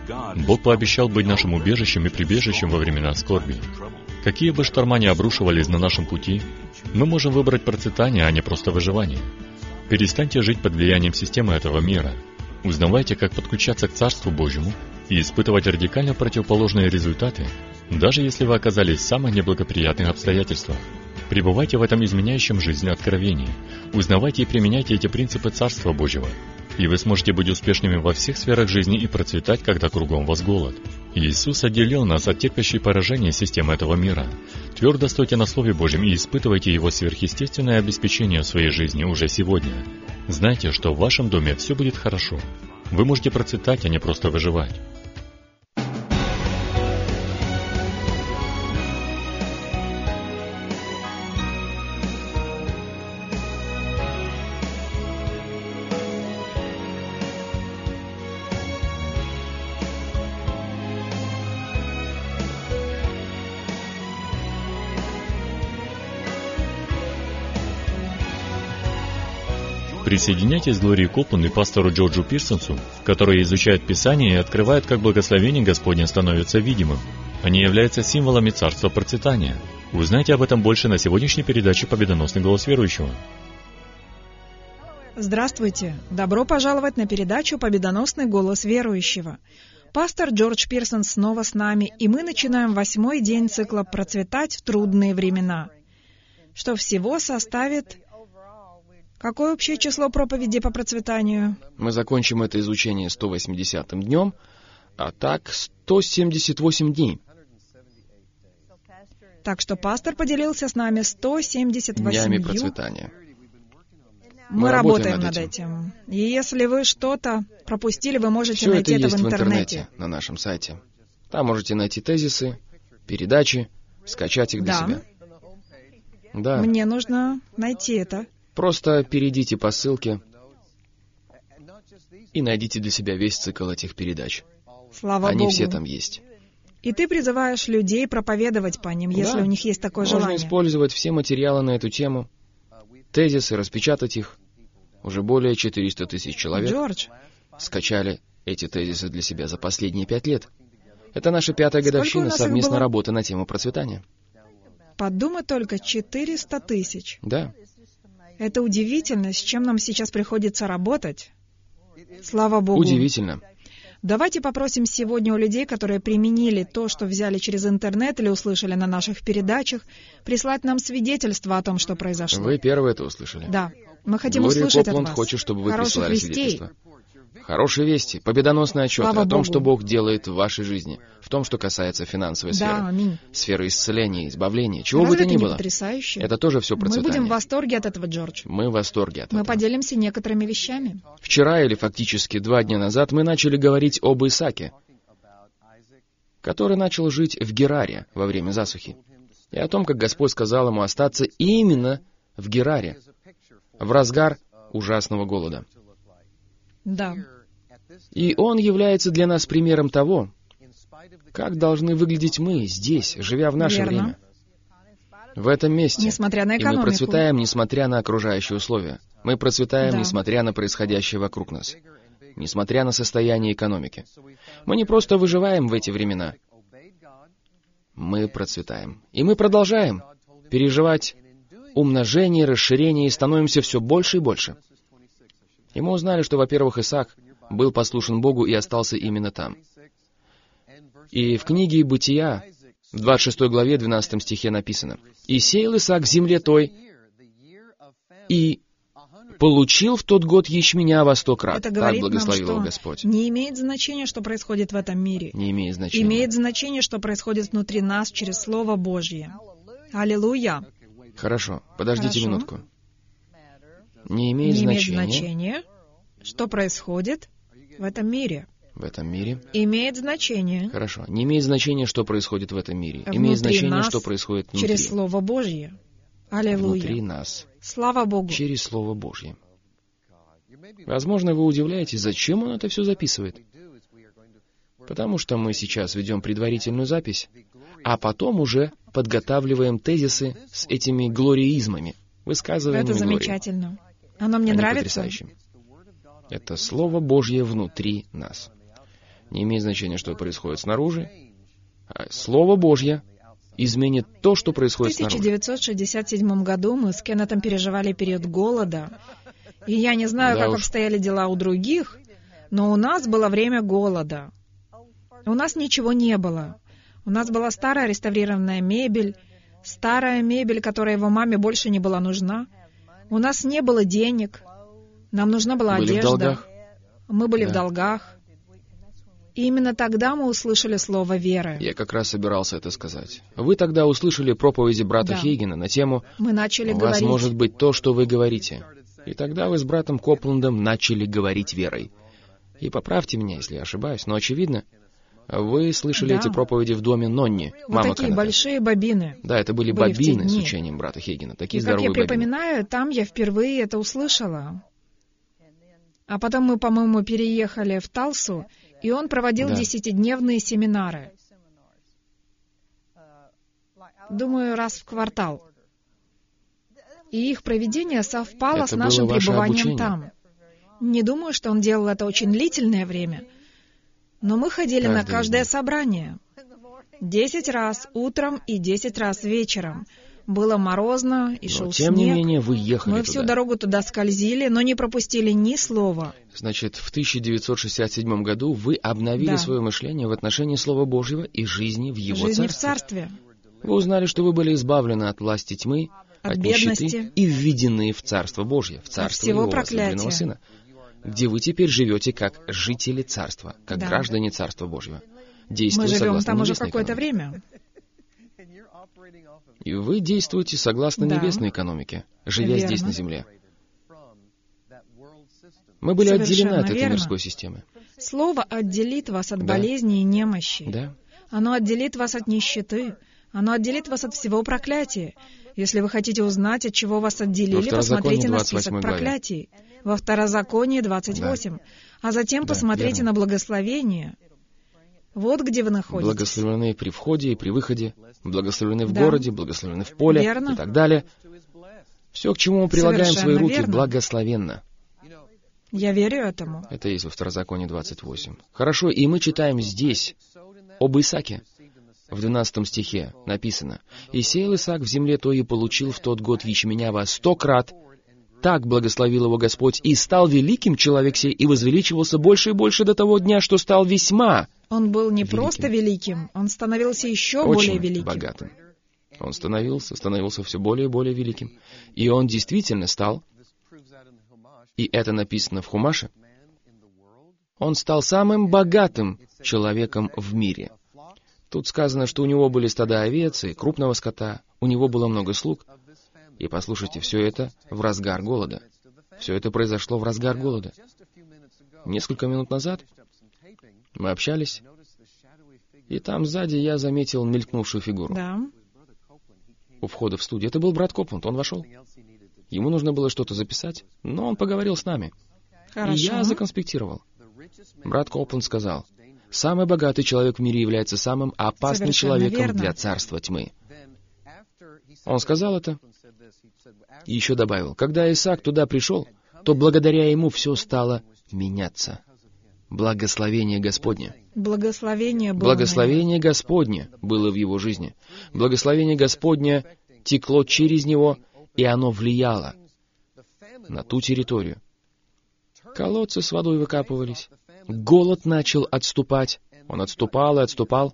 Бог пообещал быть нашим убежищем и прибежищем во времена скорби. Какие бы шторма ни обрушивались на нашем пути, мы можем выбрать процветание, а не просто выживание. Перестаньте жить под влиянием системы этого мира. Узнавайте, как подключаться к Царству Божьему и испытывать радикально противоположные результаты, даже если вы оказались в самых неблагоприятных обстоятельствах. Пребывайте в этом изменяющем жизнь откровении. Узнавайте и применяйте эти принципы Царства Божьего, и вы сможете быть успешными во всех сферах жизни и процветать, когда кругом вас голод. Иисус отделил нас от терпящей поражения системы этого мира. Твердо стойте на Слове Божьем и испытывайте Его сверхъестественное обеспечение в своей жизни уже сегодня. Знайте, что в вашем доме все будет хорошо. Вы можете процветать, а не просто выживать. Присоединяйтесь к Глории Копланд и пастору Джорджу Пирсонсу, которые изучают Писание и открывают, как благословение Господне становится видимым. Они являются символами Царства Процветания. Узнайте об этом больше на сегодняшней передаче «Победоносный голос верующего». Здравствуйте! Добро пожаловать на передачу «Победоносный голос верующего». Пастор Джордж Пирсон снова с нами, и мы начинаем 8-й день цикла «Процветать в трудные времена», что всего составит... Какое общее число проповеди по процветанию? Мы закончим это изучение 180-м днем, а так 178 дней. Так что пастор поделился с нами 178 днями процветания. Мы работаем над этим. И если вы что-то пропустили, вы можете все найти это в есть интернете. На нашем сайте. Там можете найти тезисы, передачи, скачать их для себя. Да. Мне нужно найти это. Просто перейдите по ссылке и найдите для себя весь цикл этих передач. Слава Они Богу. все там есть. И ты призываешь людей проповедовать по ним, если у них есть такое желание. Можно использовать все материалы на эту тему, тезисы, распечатать их. Уже более 400 тысяч человек скачали эти тезисы для себя за последние 5 лет. Это наша 5-я годовщина совместной работы на тему процветания. Подумай только, 400 тысяч. Да. Это удивительно, с чем нам сейчас приходится работать. Слава Богу. Удивительно. Давайте попросим сегодня у людей, которые применили то, что взяли через интернет или услышали на наших передачах, прислать нам свидетельство о том, что произошло. Вы первые это услышали. Да. Мы хотим Глория услышать Копланд от вас. хочет, чтобы вы Хороших присылали вестей. свидетельство. Хорошие вести, победоносный отчет Слава о том, Богу. что Бог делает в вашей жизни, в том, что касается финансовой сферы, Да, аминь. сферы исцеления, избавления, чего Разве бы то это ни не было. потрясающе? Это тоже все Мы процветание. будем в восторге от этого, Джордж. Мы в восторге от Мы этого. поделимся некоторыми вещами. Вчера, или фактически 2 дня назад, мы начали говорить об Исааке, который начал жить в Гераре во время засухи, и о том, как Господь сказал ему остаться именно в Гераре, в разгар ужасного голода. Да. И он является для нас примером того, как должны выглядеть мы здесь, живя в наше Верно. время, в этом месте. Несмотря на И мы экономику. процветаем, несмотря на окружающие условия. Мы процветаем, Да. несмотря на происходящее вокруг нас, несмотря на состояние экономики. Мы не просто выживаем в эти времена, мы процветаем. И мы продолжаем переживать умножение, расширение и становимся все больше и больше. И мы узнали, что, во-первых, Исаак был послушен Богу и остался именно там. И в книге «Бытия», в 26 главе, 12 стихе написано: «И сеял Исаак в земле той, и получил в тот год ячменя во 100 крат». Это Так говорит благословил его нам, Господь. что не имеет значения, что происходит в этом мире. Не имеет значения. Имеет значение, что происходит внутри нас через Слово Божье. Аллилуйя. Хорошо, подождите Хорошо. минутку. Не имеет Не имеет значения значения, что происходит в этом мире. в этом мире. Имеет значение Хорошо. Не имеет значения, что происходит в этом мире. внутри Имеет значение, нас что происходит внутри. через Слово Божье. Аллилуйя. Внутри нас. Слава Богу. Через Слово Божье. Возможно, вы удивляетесь, зачем он это все записывает. Потому что мы сейчас ведем предварительную запись, а потом уже подготавливаем тезисы с этими глориизмами, высказываниями Это Глории. замечательно. Оно мне Они нравится. потрясающие. Это Слово Божье внутри нас. Не имеет значения, что происходит снаружи. Слово Божье изменит то, что В происходит снаружи. 1967 году мы с Кеннетом переживали период голода. И я не знаю, Да как уж. обстояли дела у других, но у нас было время голода. У нас ничего не было. У нас была старая реставрированная мебель, которая его маме больше не была нужна. У нас не было денег. Нам нужна была Были в одежда. долгах. Мы были в Да. долгах. И именно тогда мы услышали слово веры. Я как раз собирался это сказать. Вы тогда услышали проповеди брата Да. Хейгена на тему Мы начали «У вас говорить. может быть то, что вы говорите». И тогда вы с братом Копландом начали говорить верой. И поправьте меня, если я ошибаюсь, но очевидно, вы слышали Да. эти проповеди в доме Нонни, Вот мамы такие Кеннета. большие бобины. Да, это были были в те бобины с дни. учением брата Хейгена. И Такие как я здоровые бобины. припоминаю, там я впервые это услышала. А потом мы, по-моему, переехали в Талсу, и он проводил Да. 10-дневные семинары. Думаю, раз в квартал. И их проведение совпало Это с нашим было ваше пребыванием обучение. там. Не думаю, что он делал это очень длительное время, но мы ходили на Каждый каждое день. собрание. 10 раз утром и 10 раз вечером. Было морозно и Но, шел тем не снег. менее, вы ехали Мы туда. всю дорогу туда скользили, но не пропустили ни слова. Значит, в 1967 году вы обновили Да. свое мышление в отношении Слова Божьего и жизни в Его Жизни в Царстве. царстве. Вы узнали, что вы были избавлены от власти тьмы, От нищеты бедности. и введены в Царство Божье, в Царство всего Его проклятия. возлюбленного Сына, где вы теперь живете как жители Царства, как Да. граждане Царства Божьего, Мы действуя живем согласно там уже небесной какое-то экономике. время. И вы действуете согласно Да. небесной экономике, живя Верно. здесь на земле. Мы были Совершенно отделены от этой верно. мирской системы. Слово отделит вас от Да. болезней и немощи. Да? Оно отделит вас от нищеты. Оно отделит вас от всего проклятия. Если вы хотите узнать, от чего вас Во отделили, Второзаконии посмотрите на 28 список главе. проклятий. Во Второзаконии 28. А затем Да, посмотрите верно. на благословение. Вот где вы находитесь. Благословлены при входе и при выходе, благословлены в Да. городе, благословлены в поле Верно. и так далее. Все, к чему мы прилагаем свои Совершенно руки, верно. благословенно. Я верю этому. Это есть во Второзаконии 28. Хорошо, и мы читаем здесь об Исааке. В 12 стихе написано: «И сеял Исаак в земле той, и получил в тот год ячменя во 100 крат. Так благословил его Господь, и стал великим человек сей, и возвеличивался больше и больше до того дня, что стал весьма Он был не Великим. просто великим, он становился еще очень более великим. богатым». Он становился все более и более великим. И он действительно стал, и это написано в Хумаше, он стал самым богатым человеком в мире. Тут сказано, что у него были стада овец и крупного скота, у него было много слуг. И послушайте, все это в разгар голода. Все это произошло в разгар голода. Несколько минут назад мы общались, и там сзади я заметил мелькнувшую фигуру Да. у входа в студию. Это был брат Копланд, он вошел. Ему нужно было что-то записать, но он поговорил с нами. Хорошо. И я законспектировал. Брат Копланд сказал: «Самый богатый человек в мире является самым опасным Совершенно человеком верно. для царства тьмы». Он сказал это и еще добавил: «Когда Исаак туда пришел, то благодаря ему все стало меняться». Благословение Господне. Благословение было на Благословение Господне было в его жизни. Благословение Господне текло через него, и оно влияло на ту территорию. Колодцы с водой выкапывались. Голод начал отступать. Он отступал и отступал.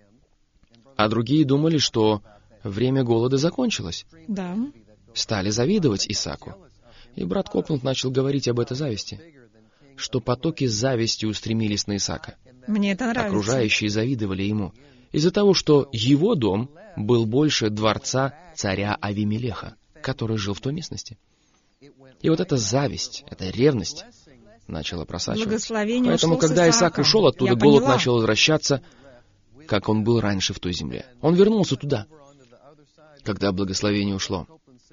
А другие думали, что время голода закончилось. нем. Да. Стали завидовать Исааку. И брат Копланд начал говорить об этой зависти, что потоки зависти устремились на Исаака. Мне это нравится. Окружающие завидовали ему из-за того, что его дом был больше дворца царя Авимелеха, который жил в той местности. И вот эта зависть, эта ревность начала просачиваться. Благословение Поэтому, ушло с когда Исаак Исааком. ушел оттуда, Я голод поняла. начал возвращаться, как он был раньше в той земле. Он вернулся туда, когда благословение ушло.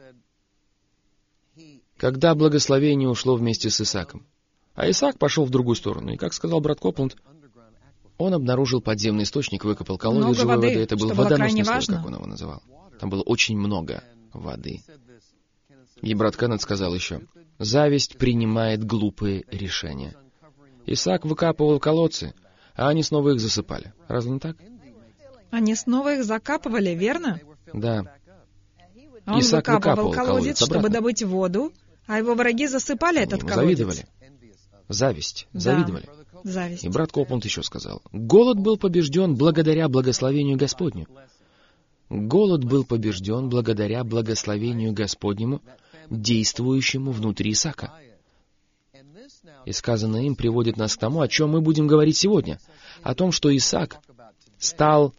Когда благословение ушло вместе с Исааком. А Исаак пошел в другую сторону. И, как сказал брат Копланд, он обнаружил подземный источник, выкопал колодец Много живой воды, воды. Это был что было крайне водоносный слой, важно. как он его называл. Там было очень много воды. И брат Кеннет сказал еще: «Зависть принимает глупые решения». Исаак выкапывал колодцы, а они снова их засыпали. Разве не так? Они снова их закапывали, верно? Да. А он Исаак выкапывал выкапывал колодец, чтобы обратно. добыть воду, а его враги засыпали этот Ему колодец. завидовали. Зависть. Да. Завидовали. Зависть. И брат Копланд еще сказал, голод был побежден благодаря благословению Господню. Голод был побежден благодаря благословению Господнему, действующему внутри Исаака. И сказанное им приводит нас к тому, о чем мы будем говорить сегодня, о том, что Исаак стал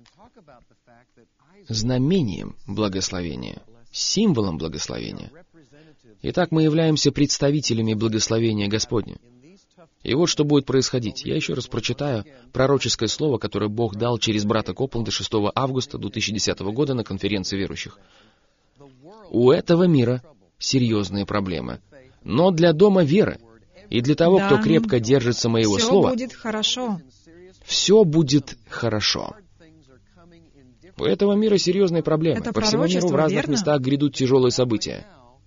знамением благословения, символом благословения. Итак, мы являемся представителями благословения Господня. И вот что будет происходить. Я еще раз прочитаю пророческое слово, которое Бог дал через брата Копланда 6 августа 2010 года на конференции верующих. У этого мира серьезные проблемы. Но для дома веры и для того, кто крепко держится моего слова, Все будет хорошо. все будет хорошо. У этого мира серьезные проблемы. Это По всему миру в пророчество, разных верно? местах грядут тяжелые события.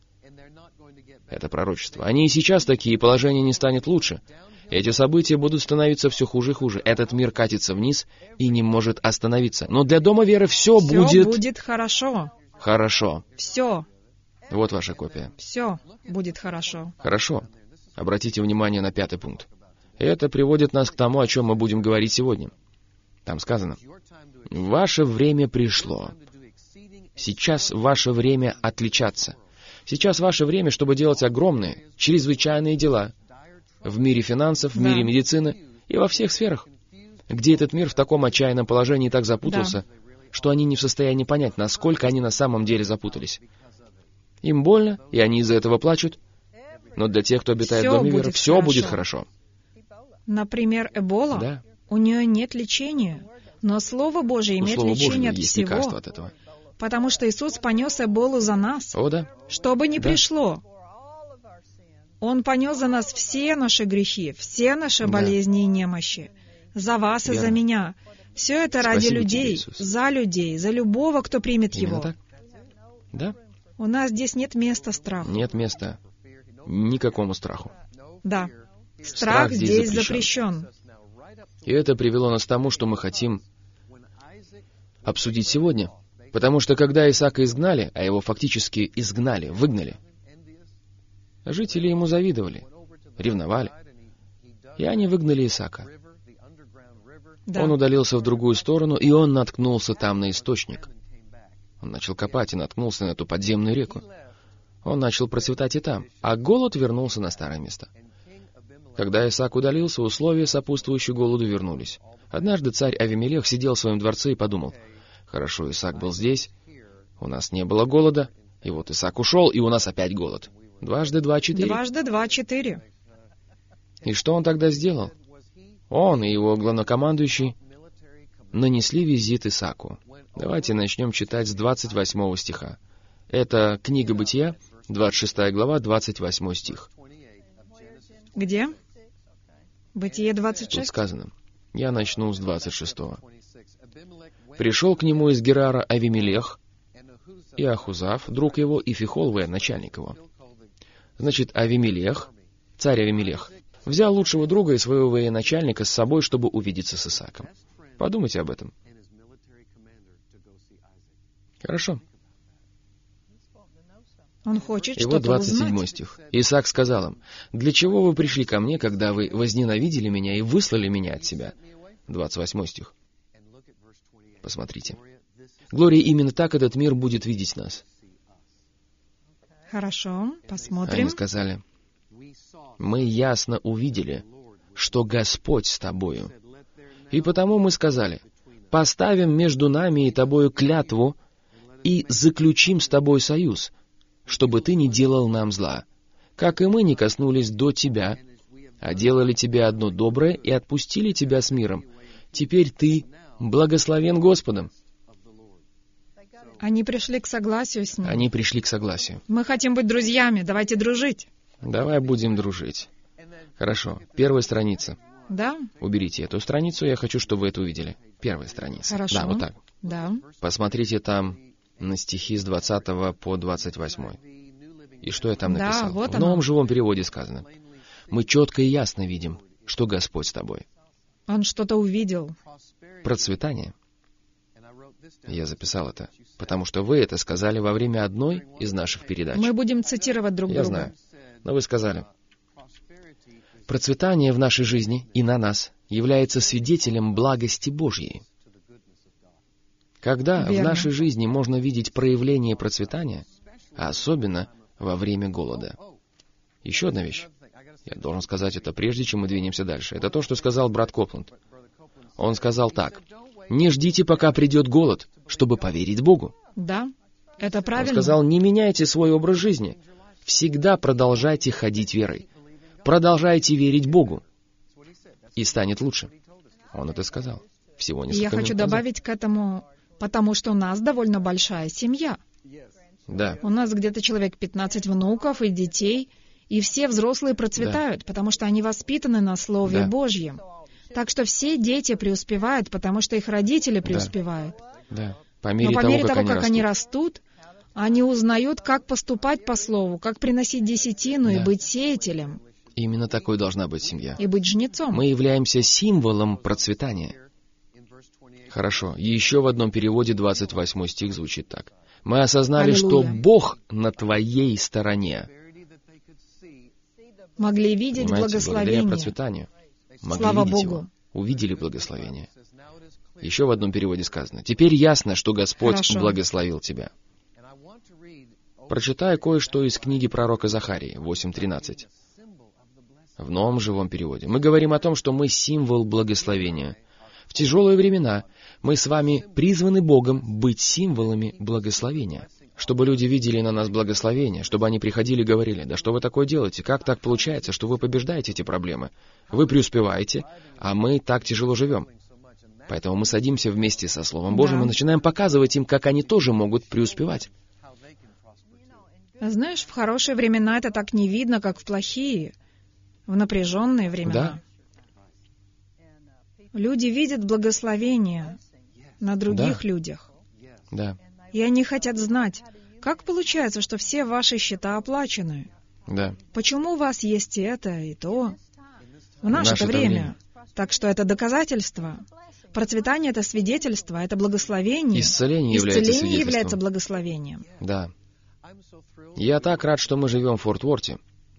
Это пророчество. Они и сейчас такие, и положение не станет лучше. Эти события будут становиться все хуже и хуже. Этот мир катится вниз и не может остановиться. Но для дома веры все будет хорошо. хорошо. Все, Вот ваша копия. все будет хорошо. Хорошо. Обратите внимание на 5-й пункт. Это приводит нас к тому, о чем мы будем говорить сегодня. Там сказано, «Ваше время пришло. Сейчас ваше время отличаться. Сейчас ваше время, чтобы делать огромные, чрезвычайные дела в мире финансов, в мире медицины и во всех сферах, где этот мир в таком отчаянном положении так запутался, что они не в состоянии понять, насколько они на самом деле запутались. Им больно, и они из-за этого плачут, но для тех, кто обитает в доме веры, все будет хорошо». Например, Эбола. Да. У нее нет лечения, но Слово Божие У имеет Слова лечение Божьего от есть всего. лекарство от этого. Потому что Иисус понес Эболу за нас, О, да. чтобы не Да. пришло. Он понес за нас все наши грехи, все наши Да. болезни и немощи. За вас и Верно. за меня. Все это ради Спасибо тебе, людей, Иисус. за любого, кто примет Именно его. так? Да. У нас здесь нет места страху. Нет места никакому страху. Да. Страх Страх здесь здесь запрещен. запрещен. И это привело нас к тому, что мы хотим обсудить сегодня. Потому что когда Исаака изгнали, а его фактически изгнали, выгнали, жители ему завидовали, ревновали. И они выгнали Исаака. Да. Он удалился в другую сторону, и он наткнулся там на источник. Он начал копать и наткнулся на эту подземную реку. Он начал процветать и там, а голод вернулся на старое место. Когда Исаак удалился, условия, сопутствующие голоду, вернулись. Однажды царь Авимелех сидел в своем дворце и подумал, «Хорошо, Исаак был здесь, у нас не было голода, и вот Исаак ушел, и у нас опять голод. 2 × 2 = 4». 2 × 2 = 4. И что он тогда сделал? Он и его главнокомандующий нанесли визит Исааку. Давайте начнем читать с 28 стиха. Это книга Бытия, 26 глава, 28 стих. Где? Бытие Тут 26. сказано. Я начну с 26. «Пришел к нему из Герара Авимелех, и Ахузав, друг его, и Фихол, военачальник его». Значит, Авимелех, царь Авимелех, взял лучшего друга и своего военачальника с собой, чтобы увидеться с Исааком. Подумайте об этом. Хорошо. Он хочет И вот что-то 27 узнать. стих. Исаак сказал им, «Для чего вы пришли ко мне, когда вы возненавидели меня и выслали меня от себя?» 28 стих. Посмотрите. Глория, именно так этот мир будет видеть нас. Хорошо, Они посмотрим. сказали, «Мы ясно увидели, что Господь с тобою. И потому мы сказали, поставим между нами и тобою клятву и заключим с тобой союз, чтобы ты не делал нам зла, как и мы не коснулись до тебя, а делали тебе одно доброе и отпустили тебя с миром. Теперь ты благословен Господом». Они пришли к согласию с ним. Они пришли к согласию. Мы хотим быть друзьями, давайте дружить. Давай будем дружить. Хорошо. Первая страница. Да? Уберите эту страницу, я хочу, чтобы вы это увидели. Первая страница. Хорошо. Да, вот так. Да. Посмотрите там на стихи с 20 по 28. И что я там Да, написал? вот В оно. новом живом переводе сказано. Мы четко и ясно видим, что Господь с тобой. Он что-то увидел. Процветание. Я записал это, потому что вы это сказали во время одной из наших передач. Мы будем цитировать друг Я друга. знаю. Но вы сказали: процветание в нашей жизни и на нас является свидетелем благости Божьей. Когда в Верно. нашей жизни можно видеть проявление процветания, а особенно во время голода. Еще одна вещь. Я должен сказать это прежде, чем мы двинемся дальше. Это то, что сказал брат Копланд. Он сказал так: «Не ждите, пока придет голод, чтобы поверить Богу». Да, это Он правильно. сказал: «Не меняйте свой образ жизни. Всегда продолжайте ходить верой. Продолжайте верить Богу. И станет лучше». Он это сказал. Всего И несколько я хочу минут назад. добавить к этому, потому что у нас довольно большая семья. Да, У нас где-то человек 15 внуков и детей, и все взрослые процветают, потому что они воспитаны на Слове Да. Божьем. Так что все дети преуспевают, потому что их родители преуспевают. да. По мере Но по мере того, как как они растут, они узнают, как поступать по Слову, как приносить десятину и Да. быть сеятелем, Именно такой должна быть семья. и быть жнецом. Мы являемся символом процветания. Хорошо. Еще в одном переводе 28 стих звучит так. «Мы осознали, что Аллилуйя. Бог на твоей стороне». Могли видеть Понимаете, благодаря благословение. процветанию. Могли Слава видеть Богу. его. Увидели благословение. Еще в одном переводе сказано: «Теперь ясно, что Господь Хорошо. благословил тебя». Прочитаю кое-что из книги пророка Захарии, 8:13. В новом живом переводе. Мы говорим о том, что мы символ благословения. В тяжелые времена мы с вами призваны Богом быть символами благословения. Чтобы люди видели на нас благословение, чтобы они приходили и говорили: «Да что вы такое делаете? Как так получается, что вы побеждаете эти проблемы? Вы преуспеваете, а мы так тяжело живем». Поэтому мы садимся вместе со Словом Божьим Да. и начинаем показывать им, как они тоже могут преуспевать. Знаешь, в хорошие времена это так не видно, как в плохие, в напряженные времена. Люди видят благословение на других людях, Да, и они хотят знать, как получается, что все ваши счета оплачены. да. Почему у вас есть это и то? В наше-то время. Так что это доказательство. Процветание — это свидетельство, это благословение. Исцеление является Исцеление является свидетельством. благословением. Да. Я так рад, что мы живем в Форт Уорте,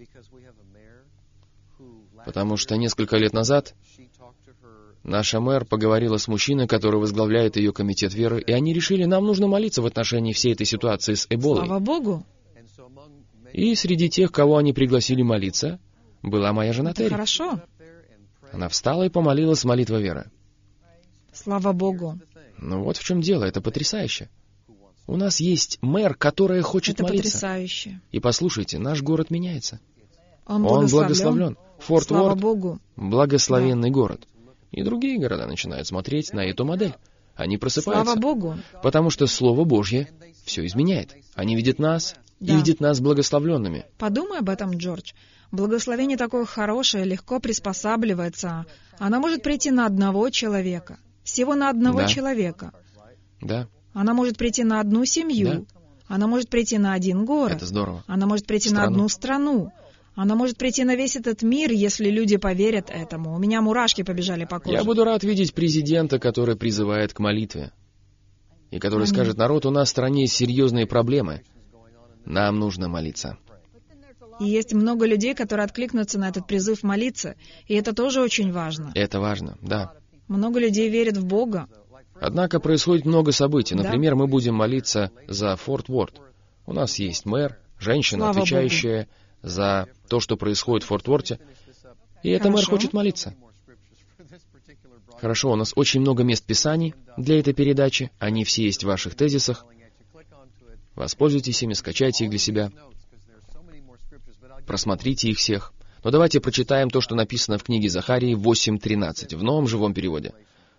потому что несколько лет назад наша мэр поговорила с мужчиной, который возглавляет ее комитет веры, и они решили, нам нужно молиться в отношении всей этой ситуации с Эболой. Слава Богу. И среди тех, кого они пригласили молиться, была моя жена Это Терри. хорошо. Она встала и помолилась молитвой веры. Слава Богу. Ну вот в чем дело, это потрясающе. У нас есть мэр, которая хочет Это молиться. потрясающе. И послушайте, наш город меняется. Он Он благословлен. благословлен. Форт Слава Уорт Богу. — благословенный город. И другие города начинают смотреть на эту модель. Они просыпаются. Слава Богу. Потому что Слово Божье все изменяет. Они видят нас и Да. видят нас благословленными. Подумай об этом, Джордж. Благословение такое хорошее, легко приспосабливается. Она может прийти на одного человека. Всего на одного Да. человека. Да, Она может прийти на одну семью. Она может прийти на один город. это здорово. Она может прийти на Страну. одну страну. Она может прийти на весь этот мир, если люди поверят этому. У меня мурашки побежали по коже. Я буду рад видеть президента, который призывает к молитве. И который Аминь. скажет: народ, у нас в стране серьезные проблемы. Нам нужно молиться. И есть много людей, которые откликнутся на этот призыв молиться. И это тоже очень важно. Это важно, да. Много людей верят в Бога. Однако происходит много событий. Да. Например, мы будем молиться за Форт Уорт. У нас есть мэр, женщина, Слава отвечающая за то, что происходит в Форт Уорте. И эта мэр Хорошо. хочет молиться. Хорошо, у нас очень много мест Писаний для этой передачи. Они все есть в ваших тезисах. Воспользуйтесь ими, скачайте их для себя. Просмотрите их всех. Но давайте прочитаем то, что написано в книге Захарии 8:13, в новом живом переводе.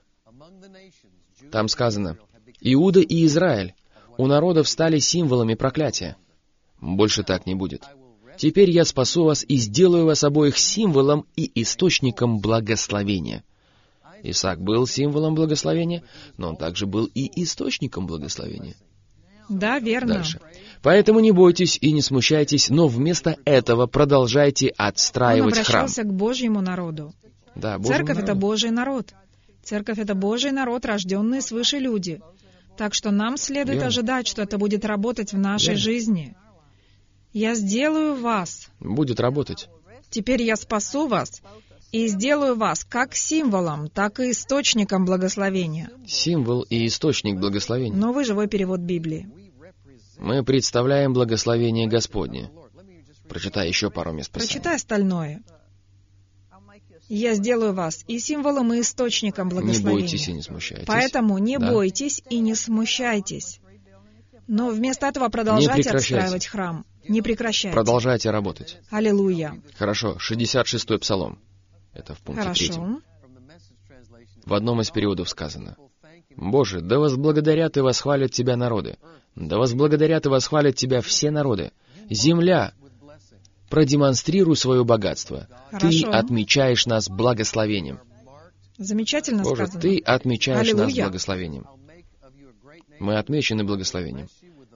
Там сказано: «Иуда и Израиль у народов стали символами проклятия. Больше так не будет. Теперь я спасу вас и сделаю вас обоих символом и источником благословения». Исаак был символом благословения, но он также был и источником благословения. Да, верно. Дальше. «Поэтому не бойтесь и не смущайтесь, но вместо этого продолжайте Он отстраивать храм». обращался к Божьему народу. Да, Божьему Церковь — это народу. Божий народ. Церковь — это Божий народ, рожденные свыше люди. Так что нам следует Верно. ожидать, что это будет работать в нашей Верно. жизни. Я сделаю вас. Будет работать. Теперь я спасу вас и сделаю вас как символом, так и источником благословения. Символ и источник благословения. Новый живой перевод Библии. Мы представляем благословение Господне. Прочитай еще пару мест Писания. Прочитай остальное. Я сделаю вас и символом, и источником Не благословения. бойтесь и не смущайтесь. Поэтому не Да. бойтесь и не смущайтесь. Но вместо этого продолжайте прекращайте. отстраивать храм. Не прекращайте. Продолжайте работать. Аллилуйя. Хорошо, 66-й псалом. Это в пункте 3. Хорошо. В одном из периодов сказано: «Боже, да возблагодарят и восхвалят Тебя народы, да возблагодарят и восхвалят Тебя все народы. Земля, продемонстрируй свое богатство. Ты Хорошо. отмечаешь нас благословением». Замечательно Боже, сказано. Ты отмечаешь нас Аллилуйя. благословением. Мы отмечены благословением.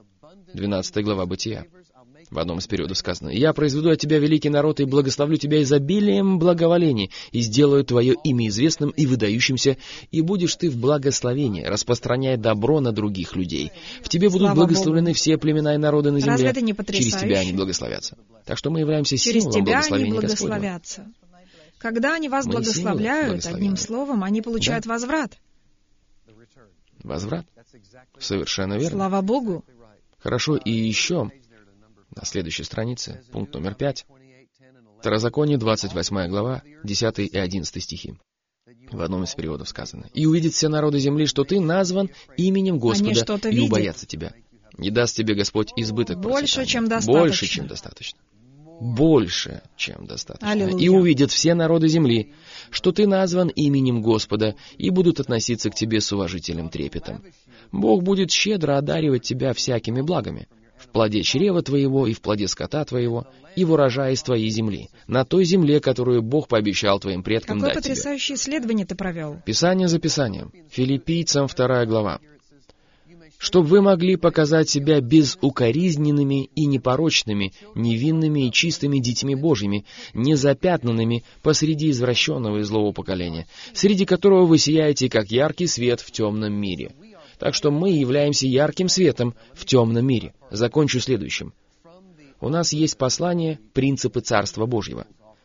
12 глава Бытия. В одном из периодов сказано: «Я произведу от тебя великий народ и благословлю тебя изобилием благоволений, и сделаю твое имя известным и выдающимся, и будешь ты в благословении, распространяя добро на других людей. В тебе будут Слава благословлены Богу. все племена и народы на земле. Разве это не Через потрясающе? тебя они благословятся». Так что мы являемся Через символом тебя они благословения Господнего. благословятся. Когда они вас Мы благословляют, символ благословения. одним словом, они получают возврат. Возврат? Совершенно верно. Слава Богу. Хорошо, и еще на следующей странице, пункт номер 5. Второзаконие, 28 глава, 10 и 11 стихи. В одном из переводов сказано: «И увидят все народы земли, что ты назван именем Господа, что-то и видят. убоятся тебя. Не даст тебе Господь избыток Больше, процветания». чем достаточно. Больше, чем достаточно. Больше, чем достаточно. Аллилуйя. «И увидят все народы земли, что ты назван именем Господа, и будут относиться к тебе с уважительным трепетом. Бог будет щедро одаривать тебя всякими благами, в плоде чрева твоего и в плоде скота твоего, и в урожае из твоей земли, на той земле, которую Бог пообещал твоим предкам Какое дать тебе». потрясающее исследование ты провел. Писание за Писанием. Филиппийцам 2 глава. «Чтобы вы могли показать себя безукоризненными и непорочными, невинными и чистыми детьми Божьими, незапятнанными посреди извращенного и злого поколения, среди которого вы сияете, как яркий свет в темном мире». Так что мы являемся ярким светом в темном мире. Закончу следующим. У нас есть послание «Принципы Царства Божьего».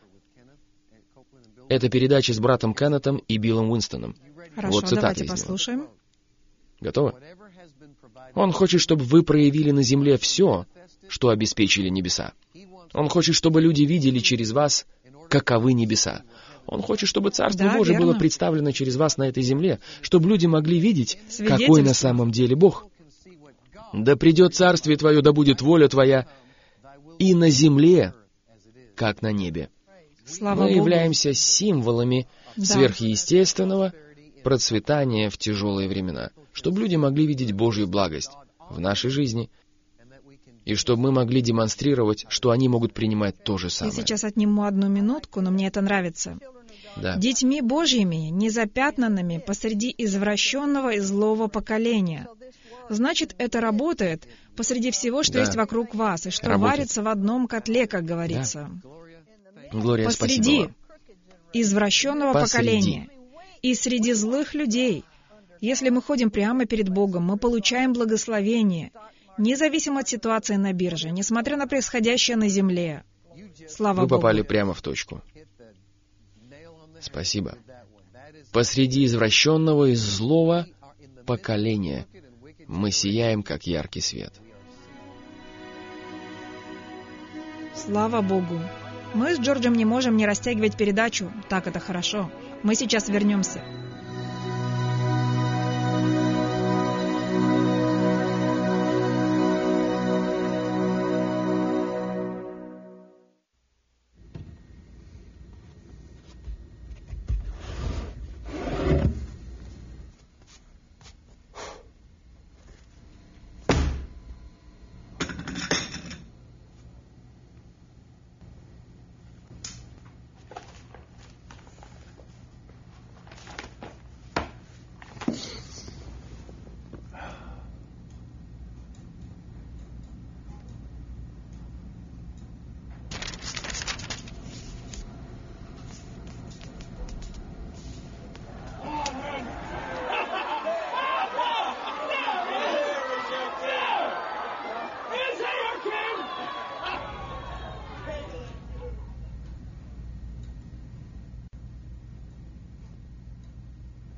Это передача с братом Кеннетом и Биллом Уинстоном. Хорошо, Вот цитата давайте из него. послушаем. Готовы? Он хочет, чтобы вы проявили на земле все, что обеспечили небеса. Он хочет, чтобы люди видели через вас, каковы небеса. Он хочет, чтобы Царство Да, Божие было верно. представлено через вас на этой земле, чтобы люди могли видеть, какой на Свидетельство. самом деле Бог. «Да придет Царствие Твое, да будет воля Твоя и на земле, как на небе». Слава Мы Богу. являемся символами Да. сверхъестественного процветания в тяжелые времена, чтобы люди могли видеть Божью благость в нашей жизни, и чтобы мы могли демонстрировать, что они могут принимать то же Я самое. сейчас отниму одну минутку, но мне это нравится. Да. Детьми Божьими, незапятнанными посреди извращенного и злого поколения. Значит, это работает посреди всего, что Да. есть вокруг вас, и что Работает. варится в одном котле, как говорится. Глория, спасибо Посреди вам. извращенного Посреди. поколения и среди злых людей. Если мы ходим прямо перед Богом, мы получаем благословение, независимо от ситуации на бирже, несмотря на происходящее на земле. Слава Вы Богу. попали прямо в точку. Спасибо. Посреди извращенного и злого поколения мы сияем, как яркий свет. Слава Богу. Мы с Джорджем не можем не растягивать передачу. Так это хорошо. Мы сейчас вернемся.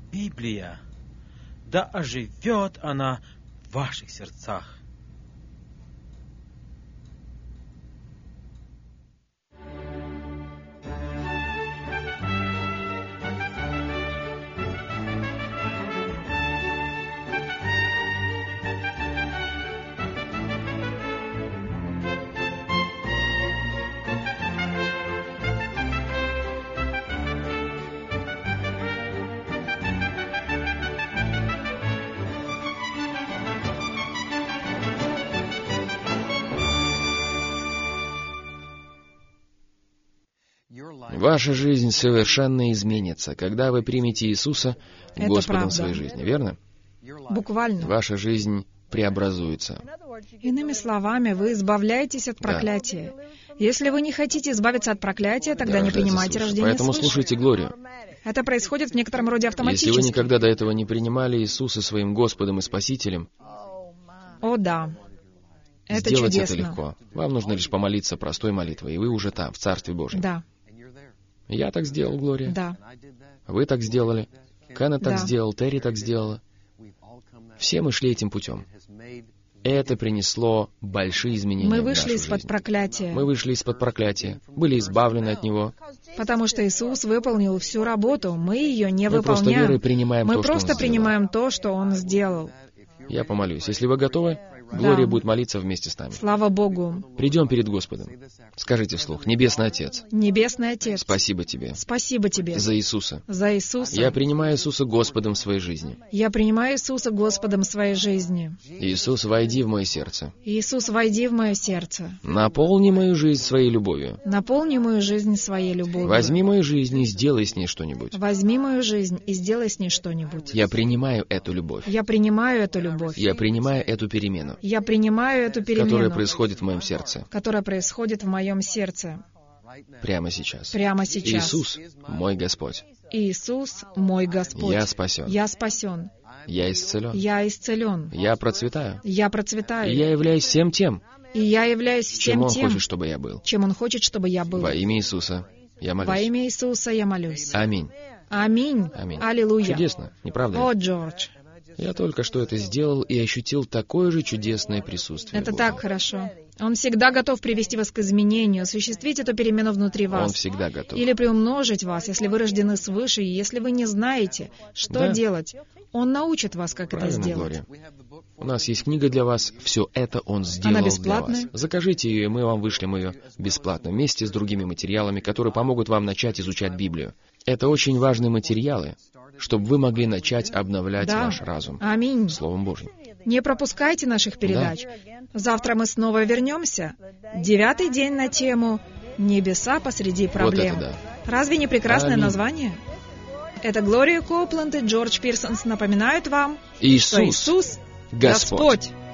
Библия, да оживет она в ваших сердцах. Ваша жизнь совершенно изменится, когда вы примете Иисуса Это Господом правда. своей жизни, верно? Буквально. Ваша жизнь преобразуется. Иными словами, вы избавляетесь от проклятия. Если вы не хотите избавиться от проклятия, тогда не Рождается принимайте свыше. рождение Поэтому свыше. слушайте Глорию. Это происходит в некотором роде Если автоматически. вы никогда до этого не принимали Иисуса своим Господом и Спасителем, О, да. Это сделать чудесно. это легко. Вам нужно лишь помолиться простой молитвой, и вы уже там, в Царстве Божьем. Да, Я так сделал, Глория. да. Вы так сделали. Кеннет так Да. сделал, Терри так сделала. Все мы шли этим путем. Это принесло большие изменения Мы в вышли нашу из-под жизнь. проклятия, Мы вышли из-под проклятия, были избавлены от него. потому что Иисус выполнил всю работу. Мы ее не Мы просто верой выполняем. принимаем Мы то, что Он просто сделал. принимаем то, что Он сделал. Я помолюсь. Если вы готовы, Глория будет молиться вместе с нами. Слава Богу. Придем перед Господом. Скажите вслух: «Небесный Отец, Небесный Отец, спасибо Тебе спасибо Тебе за Иисуса. за Иисуса. Я принимаю Иисуса Господом в своей жизни. Я принимаю Иисуса Господом своей жизни. Иисус, войди в мое сердце. Иисус, войди в мое сердце. Наполни мою жизнь своей любовью. Наполни мою жизнь своей любовью. Возьми мою жизнь и сделай с ней что-нибудь. Возьми мою жизнь и сделай с ней что-нибудь. Я принимаю эту любовь. Я принимаю эту любовь. Я принимаю эту перемену, Я принимаю эту перемену, которая происходит в моем сердце которая происходит в моем сердце прямо сейчас. прямо сейчас. Иисус, мой Господь. Иисус, мой Господь. Я спасен. Я спасен. Я исцелен. Я исцелен. Я процветаю. Я И процветаю. я являюсь всем тем, И я являюсь чем всем Он тем, хочет, чтобы я был. чем Он хочет, чтобы я был. Во имя Иисуса я Во молюсь. имя Иисуса я молюсь. Аминь. Аминь. Аминь. Аллилуйя. Чудесно, не правда ли? О, Джордж, Я только что это сделал и ощутил такое же чудесное присутствие это Божье. так хорошо. Он всегда готов привести вас к изменению, осуществить эту перемену внутри Он вас. всегда готов. Или приумножить вас, если вы рождены свыше, и если вы не знаете, что Да. делать. Он научит вас, как это Правильно, сделать. Глория. У нас есть книга для вас. Все это Он сделал для бесплатная? вас. Закажите ее, и мы вам вышлем ее бесплатно, вместе с другими материалами, которые помогут вам начать изучать Библию. Это очень важные материалы, чтобы вы могли начать обновлять Да. ваш разум Аминь. Словом Божьим. Не пропускайте наших передач. Завтра мы снова вернемся. 9-й день на тему «Небеса посреди проблем». Вот это да. Разве не прекрасное Аминь. название? Это Глория Копланд и Джордж Пирсонс напоминают вам, что Иисус, Иисус — Господь. Господь.